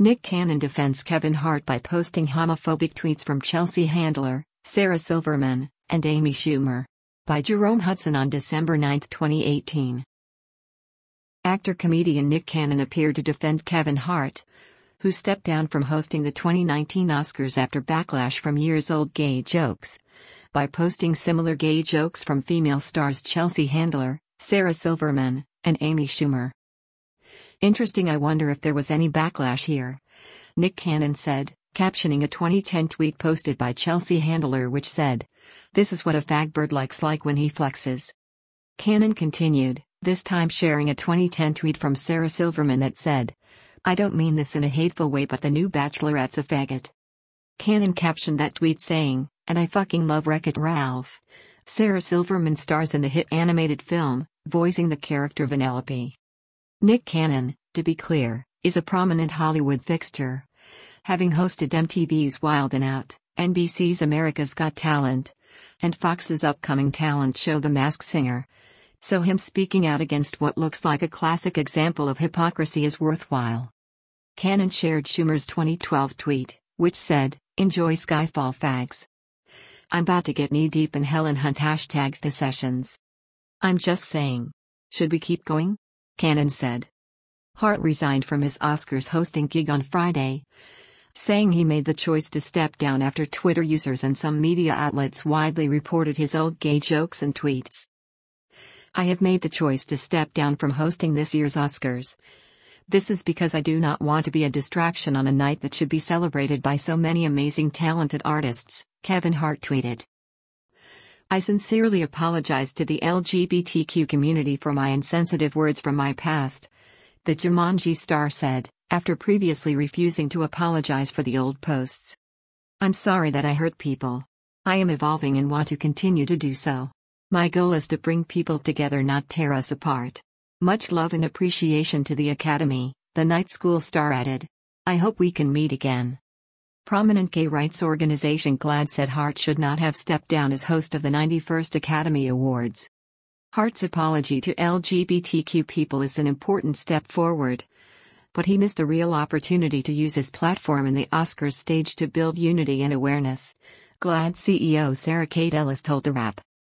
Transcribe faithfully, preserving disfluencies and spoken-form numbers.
Nick Cannon defends Kevin Hart by posting homophobic tweets from Chelsea Handler, Sarah Silverman, and Amy Schumer. By Jerome Hudson on December ninth, twenty eighteen. Actor-comedian Nick Cannon appeared to defend Kevin Hart, who stepped down from hosting the twenty nineteen Oscars after backlash from years-old gay jokes, by posting similar gay jokes from female stars Chelsea Handler, Sarah Silverman, and Amy Schumer. "Interesting, I wonder if there was any backlash here," Nick Cannon said, captioning a twenty ten tweet posted by Chelsea Handler which said, "This is what a fagbird likes like when he flexes." Cannon continued, this time sharing a twenty ten tweet from Sarah Silverman that said, "I don't mean this in a hateful way, but the new Bachelorette's a faggot." Cannon captioned that tweet saying, "And I fucking love Wreck-It Ralph." Sarah Silverman stars in the hit animated film, voicing the character Vanellope. Nick Cannon, to be clear, is a prominent Hollywood fixture, having hosted M T V's Wild and Out, N B C's America's Got Talent, and Fox's upcoming talent show The Masked Singer. So him speaking out against what looks like a classic example of hypocrisy is worthwhile. Cannon shared Schumer's twenty twelve tweet, which said, "Enjoy Skyfall fags. I'm about to get knee-deep in Helen Hunt hashtag the sessions. I'm just saying. Should we keep going?" Cannon said. Hart resigned from his Oscars hosting gig on Friday, saying he made the choice to step down after Twitter users and some media outlets widely reported his old gay jokes and tweets. "I have made the choice to step down from hosting this year's Oscars. This is because I do not want to be a distraction on a night that should be celebrated by so many amazing talented artists," Kevin Hart tweeted. "I sincerely apologize to the L G B T Q community for my insensitive words from my past," the Jumanji star said, after previously refusing to apologize for the old posts. "I'm sorry that I hurt people. I am evolving and want to continue to do so. My goal is to bring people together, not tear us apart. Much love and appreciation to the Academy," the night school star added. "I hope we can meet again." Prominent gay rights organization GLAAD said Hart should not have stepped down as host of the ninety-first Academy Awards. Hart's apology to L G B T Q people is an important step forward, but he missed a real opportunity to use his platform in the Oscars stage to build unity and awareness, GLAAD C E O Sarah Kate Ellis told The Wrap.